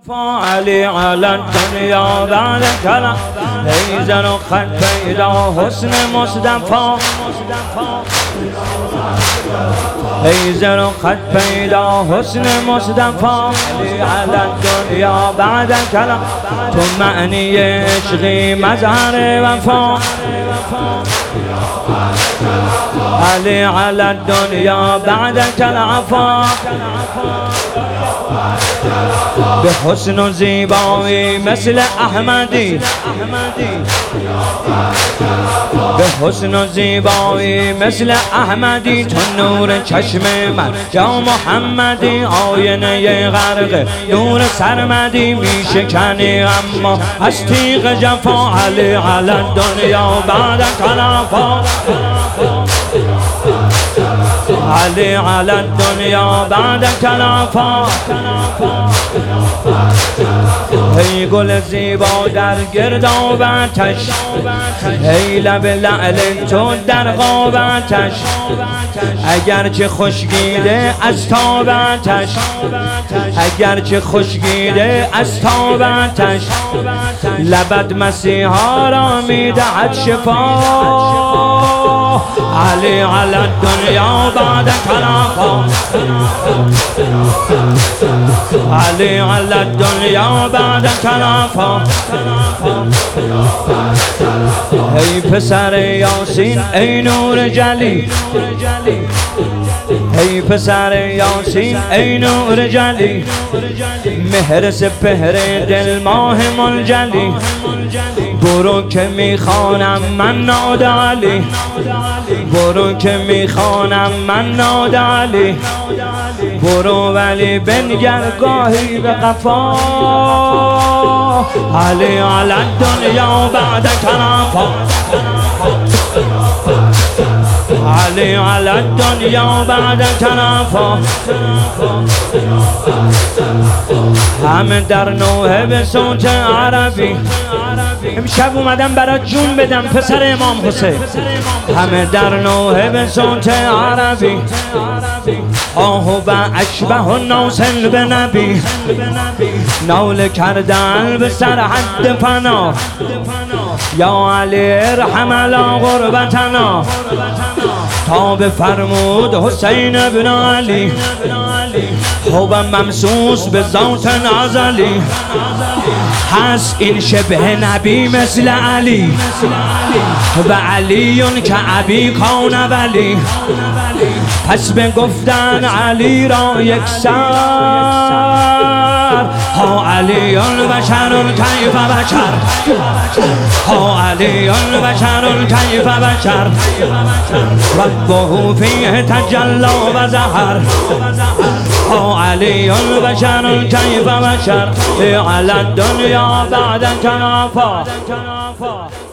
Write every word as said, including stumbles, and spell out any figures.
علی علی الدنیا بعد کلام هیزن و خط پیدا حسن مصطفی هیزن و خط پیدا حسن مصطفی علی علی الدنیا بعد کلام تو معنی عشقی مظهر وفا علی علی الدنیا بعد کلام به حسن و زیبایی مثل احمدی به حسن و زیبایی مثل احمدی تو نور چشم من یا محمدی آینه غرق نور سرمدی می شکنی اما از تیغ جفا علی علی الدنیا بعد کلافا علی علی الدنیا بعد کلافا ای گل زیبا در گردابتش ای لب لعل تو در غابتش اگرچه خشکیده از تابتش اگرچه خشکیده از تابتش لبت مسیحا را میدهد شفا علی علی الدنیا بعد کلافا علی علی الدنیا بعد کلافا ای پسر یاسین ای نور جلی ای پسر یاسین ای نور جلی مهر سپهر دل ماه منجلی برو که میخوانم من ناد علی برو که میخوانم من ناد علی برو ولی بنگر گاهی به قفا علی علی الدنیا بعد کلافا علی علی الدنیا بعد کلافا همه در نوحه به صوت عربی امشب اومدم برات جون بدم پسر امام حسین همه در نوحه به صوت عربی آه و اشبه الناصل به نبی ناله کردن به سرحد فنا یا علی ارحم علی غربتنا تا بفرمود حسین ابن علی خوبم ممسوس به ذات ازلی هست این شبه نبی مثل علی و علیون که ابی کان ولی پس به گفتن علی را یک سر ها علیون بشر کیف بشر ها علیون بشر کیف بشر ربه فیه تجلی و ظهر ها علیون بشر کیف بشر علی الدنیا بعد کلافا